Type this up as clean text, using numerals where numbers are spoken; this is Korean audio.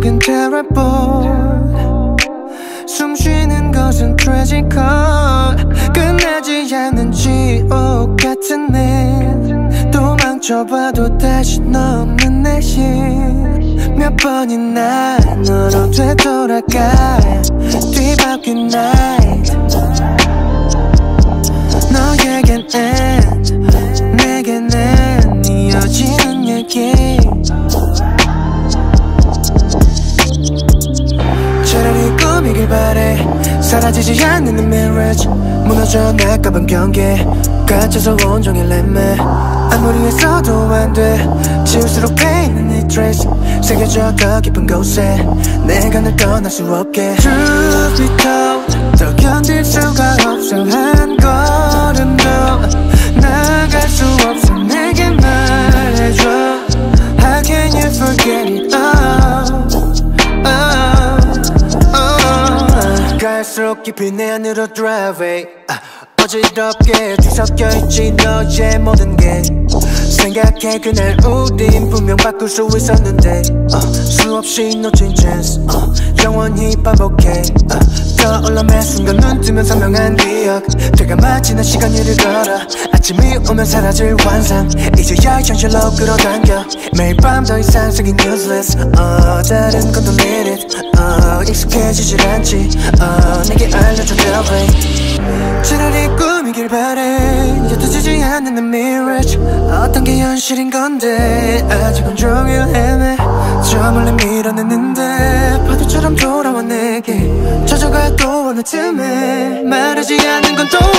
속엔 terrible. 숨 쉬는 것은 tragical. 끝나지 않는 지옥 같은 내 도망쳐봐도 다시 너 없는 내심. 몇 번이나 너로 되돌아가 뒤바뀐 night. 너에겐 end, 내겐 end. 이어지는 얘기. 차라리 꿈이길 바래. 사라지지 않는 marriage. 무너져 나가본 경계. 갇혀서 온종일 렘매. 아무리 했어도 안돼. 지울수록 패이는 이 trace. 새겨져 더 깊은 곳에. 내가 널 떠날 수 없게. Truth be told, 더 견딜 수가 없어. 한 걸음도 나갈 수 없어. 내게 말해줘. How can you forget it all? 갈수록 깊이 내 안으로 drive away. 어지럽게 뒤섞여있지 너의 모든 게. 생각해 그날 우린 분명 바꿀 수 있었는데 수없이 놓친 chance 영원히 반복해. 떠올라 매 순간 눈 뜨면 선명한 기억. 되가 마치는 시간 일을 걸어. 아침이 오면 사라질 환상. 이제야 현실로 끌어당겨. 매일 밤 더 이상 생긴 useless. 다른 건 don't need it. 익숙해지질 않지. 내게 알려줘 the way. 차라리 꿈이길 바래. 옅어지지 않는 mirage. 어떤 게 현실인 건데 아직은 종일 헤매. 저 멀리 밀어냈는데 파도처럼 돌아와 내게. 젖어가 또 어느 틈에 말하지 않는 건 또